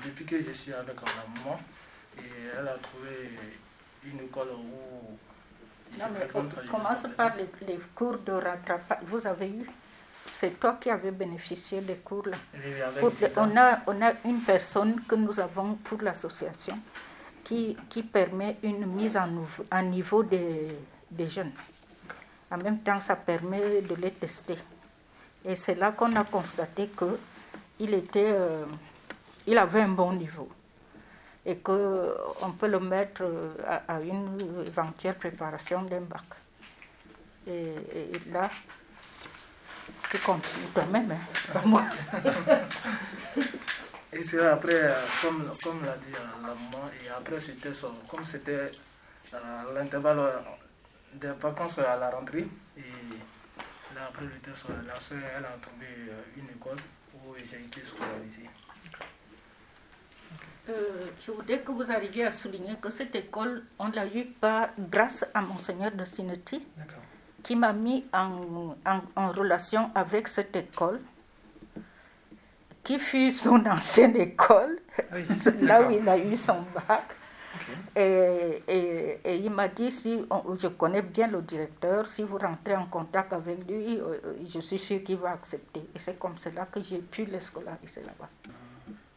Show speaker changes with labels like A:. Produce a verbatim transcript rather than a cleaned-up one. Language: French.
A: depuis que je suis avec la maman, et elle a trouvé une école où je
B: non, mais
A: fréquente.
B: on commence par les, les cours de rattrapage. Vous avez eu, c'est toi qui avais bénéficié des cours là. Pour, on, a, on a une personne que nous avons pour l'association qui, qui permet une mise en, en niveau des, des jeunes. En même temps, ça permet de les tester. Et c'est là qu'on a constaté qu'il était, euh, il avait un bon niveau et qu'on peut le mettre à, à une éventuelle préparation d'un bac. Et, et, et là, tu continues toi-même, hein, c'est pas moi.
A: Et c'est après, comme, comme l'a dit la maman, et après c'était comme c'était à l'intervalle des vacances à la rentrée, et là après le test, la soeur elle a trouvé une école où j'ai été scolarisé.
B: Euh, je voudrais que vous arriviez à souligner que cette école, on l'a eue pas grâce à Monseigneur de Sinetti, qui m'a mis en, en, en relation avec cette école, qui fut son ancienne école, oui, là où il a eu son bac. Okay. Et, et, et il m'a dit, si on, je connais bien le directeur, si vous rentrez en contact avec lui, je suis sûre qu'il va accepter. Et c'est comme cela que j'ai pu les scolariser là-bas.